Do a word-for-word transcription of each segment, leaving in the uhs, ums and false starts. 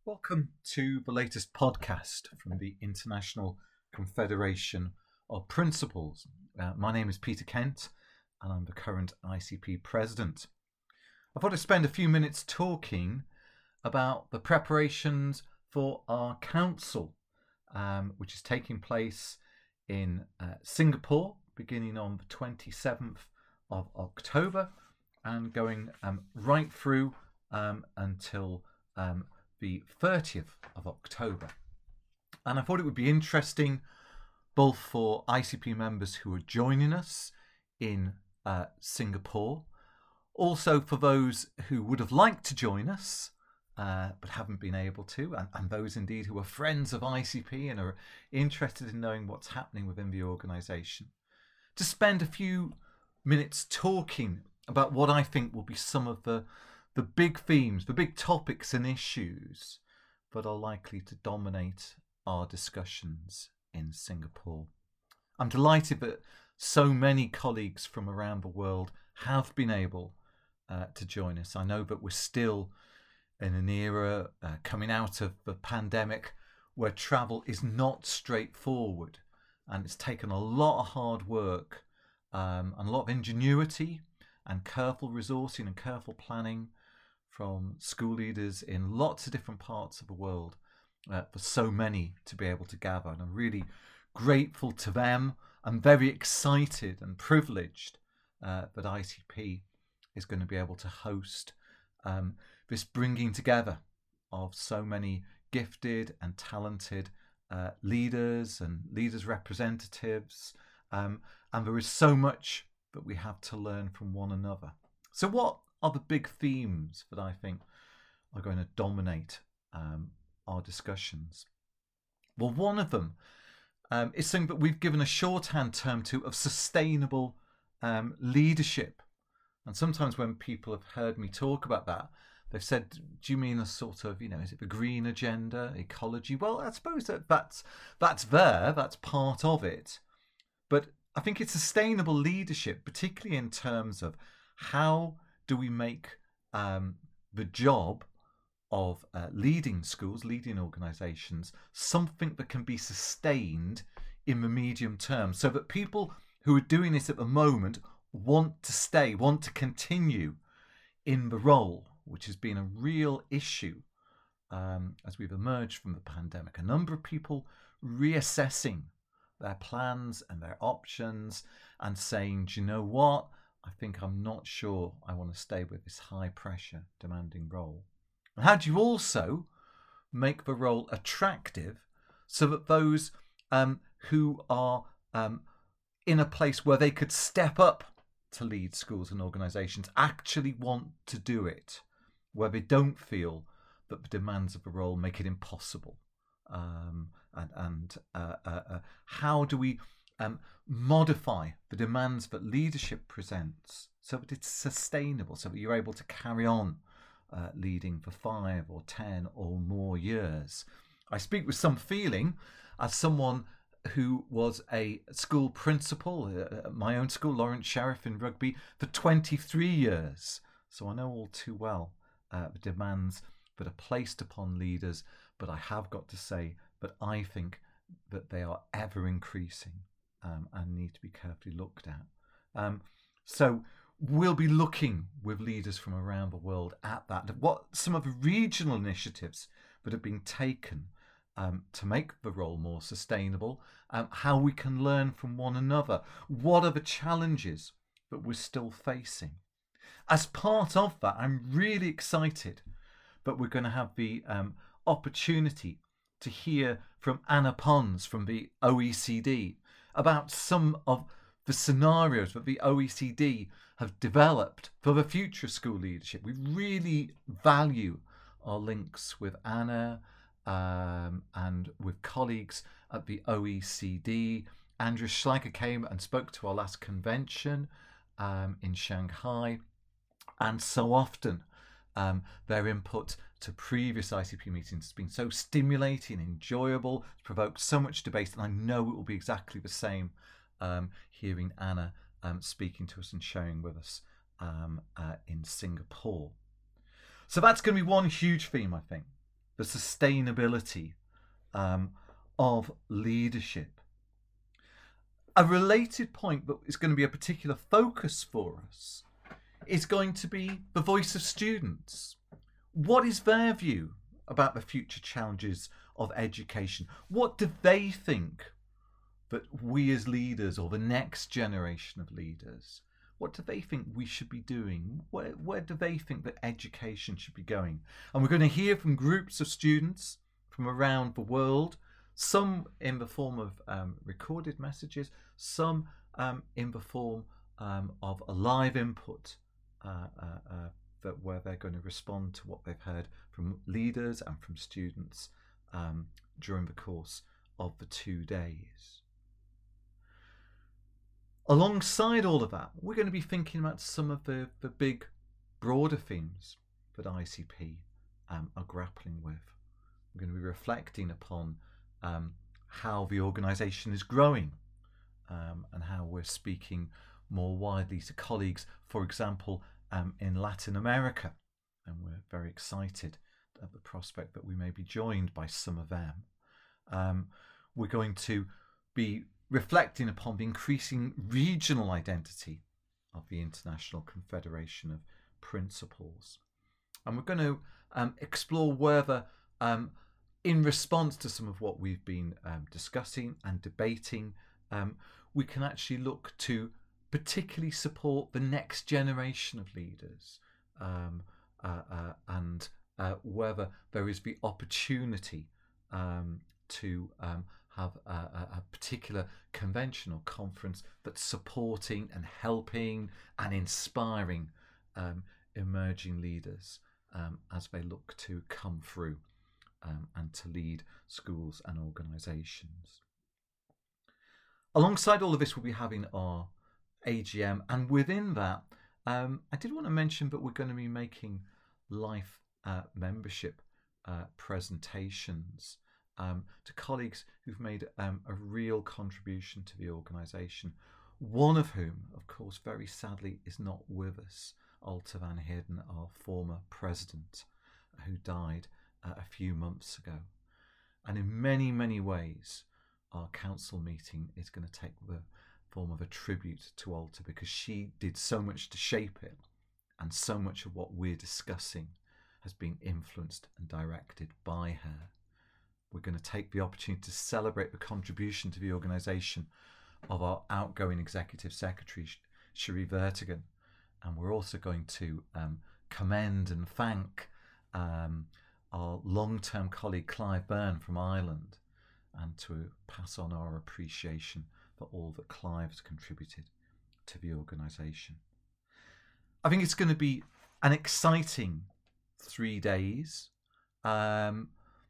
Welcome to the latest podcast from the International Confederation of Principals. Uh, my name is Peter Kent and I'm the current I C P president. I thought I'd spend a few minutes talking about the preparations for our council, um, which is taking place in uh, Singapore beginning on the twenty-seventh of October and going um, right through um, until um, the thirtieth of October. And I thought it would be interesting both for I C P members who are joining us in uh, Singapore, also for those who would have liked to join us uh, but haven't been able to, and, and those indeed who are friends of I C P and are interested in knowing what's happening within the organisation, to spend a few minutes talking about what I think will be some of the the big themes, the big topics and issues that are likely to dominate our discussions in Singapore. I'm delighted that so many colleagues from around the world have been able uh, to join us. I know that we're still in an era uh, coming out of the pandemic where travel is not straightforward, and it's taken a lot of hard work um, and a lot of ingenuity and careful resourcing and careful planning from school leaders in lots of different parts of the world uh, for so many to be able to gather. And I'm really grateful to them. I'm very excited and privileged uh, that I C P is going to be able to host um, this bringing together of so many gifted and talented uh, leaders and leaders representatives. Um, and there is so much that we have to learn from one another. So what are the big themes that I think are going to dominate um, our discussions? Well, one of them um, is something that we've given a shorthand term to of sustainable um, leadership. And sometimes when people have heard me talk about that, they've said, do you mean a sort of, you know, is it the green agenda, ecology? Well, I suppose that that's, that's there, that's part of it. But I think it's sustainable leadership, particularly in terms of how do we make um, the job of uh, leading schools, leading organisations, something that can be sustained in the medium term, so that people who are doing this at the moment want to stay, want to continue in the role, which has been a real issue um, as we've emerged from the pandemic. A number of people reassessing their plans and their options and saying, do you know what? I think I'm not sure I want to stay with this high pressure demanding role. And how do you also make the role attractive so that those um, who are um, in a place where they could step up to lead schools and organisations actually want to do it, where they don't feel that the demands of the role make it impossible? Um, and and uh, uh, uh, how do we Um, modify the demands that leadership presents so that it's sustainable, so that you're able to carry on uh, leading for five or ten or more years? I speak with some feeling as someone who was a school principal at my own school, Lawrence Sheriff in Rugby, for twenty-three years. So I know all too well uh, the demands that are placed upon leaders, but I have got to say that I think that they are ever increasing. Um, and need to be carefully looked at. Um, so we'll be looking with leaders from around the world at that. What some of the regional initiatives that have been taken um, to make the role more sustainable, um, how we can learn from one another. What are the challenges that we're still facing? As part of that, I'm really excited that we're going to have the um, opportunity to hear from Anna Pons from the O E C D about some of the scenarios that the O E C D have developed for the future of school leadership. We really value our links with Anna um, and with colleagues at the O E C D. Andreas Schleicher came and spoke to our last convention um, in Shanghai, and so often um, their input to previous I C P meetings has been so stimulating, enjoyable, it's provoked so much debate, and I know it will be exactly the same um, hearing Anna um, speaking to us and sharing with us um, uh, in Singapore. So that's going to be one huge theme, I think. the sustainability um, of leadership. A related point that is going to be a particular focus for us is going to be the voice of students. What is their view about the future challenges of education? What do they think that we as leaders, or the next generation of leaders, what do they think we should be doing? Where, where do they think that education should be going? And we're going to hear from groups of students from around the world, some in the form of um, recorded messages, some um, in the form um, of a live input uh, uh, uh, that where they're going to respond to what they've heard from leaders and from students um, during the course of the two days. Alongside all of that, we're going to be thinking about some of the, the big, broader themes that I C P um, are grappling with. We're going to be reflecting upon um, how the organisation is growing um, and how we're speaking more widely to colleagues, for example, um, in Latin America. And we're very excited at the prospect that we may be joined by some of them. Um, we're going to be reflecting upon the increasing regional identity of the International Confederation of Principals. And we're going to um, explore whether, um, in response to some of what we've been um, discussing and debating, um, we can actually look to particularly support the next generation of leaders um, uh, uh, and uh, whether there is the opportunity um, to um, have a, a particular convention or conference that's supporting and helping and inspiring um, emerging leaders um, as they look to come through um, and to lead schools and organisations. Alongside all of this, we'll be having our A G M, and within that, um, I did want to mention that we're going to be making life uh, membership uh, presentations Um, to colleagues who've made um, a real contribution to the organisation, one of whom, of course, very sadly is not with us, Alta van Heerden, our former president, who died uh, a few months ago. And in many, many ways, our council meeting is going to take the form of a tribute to Alta, because she did so much to shape it, and so much of what we're discussing has been influenced and directed by her. We're going to take the opportunity to celebrate the contribution to the organisation of our outgoing Executive Secretary, Cherie Vertegen. And we're also going to um, commend and thank um, our long-term colleague Clive Byrne from Ireland, and to pass on our appreciation for all that Clive has contributed to the organisation. I think it's going to be an exciting three days. Um,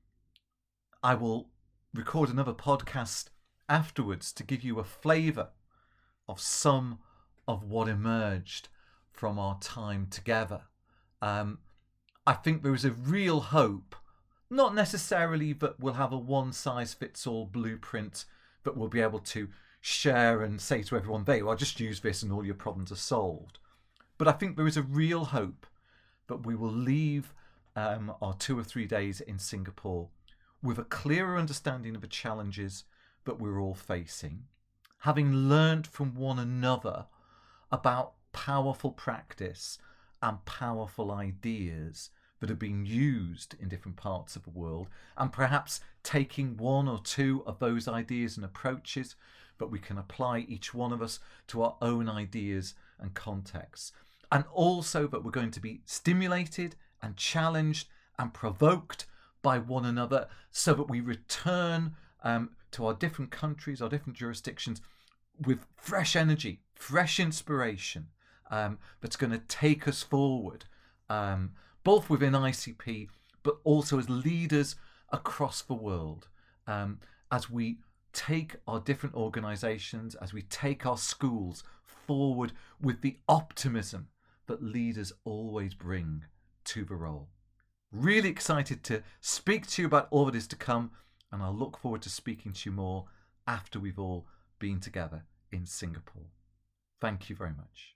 I will record another podcast afterwards to give you a flavour of some of what emerged from our time together. Um, I think there is a real hope, not necessarily that we'll have a one-size-fits-all blueprint that we'll be able to share and say to everyone, there you are, just use this and all your problems are solved. But I think there is a real hope that we will leave um, our two or three days in Singapore with a clearer understanding of the challenges that we're all facing, having learnt from one another about powerful practice and powerful ideas that are being used in different parts of the world, and perhaps taking one or two of those ideas and approaches that we can apply, each one of us, to our own ideas and contexts. And also that we're going to be stimulated and challenged and provoked by one another, so that we return um, to our different countries, our different jurisdictions, with fresh energy, fresh inspiration um, that's going to take us forward, um, both within I C P, but also as leaders across the world, um, as we take our different organisations, as we take our schools forward with the optimism that leaders always bring to the role. Really excited to speak to you about all that is to come, and I'll look forward to speaking to you more after we've all been together in Singapore. Thank you very much.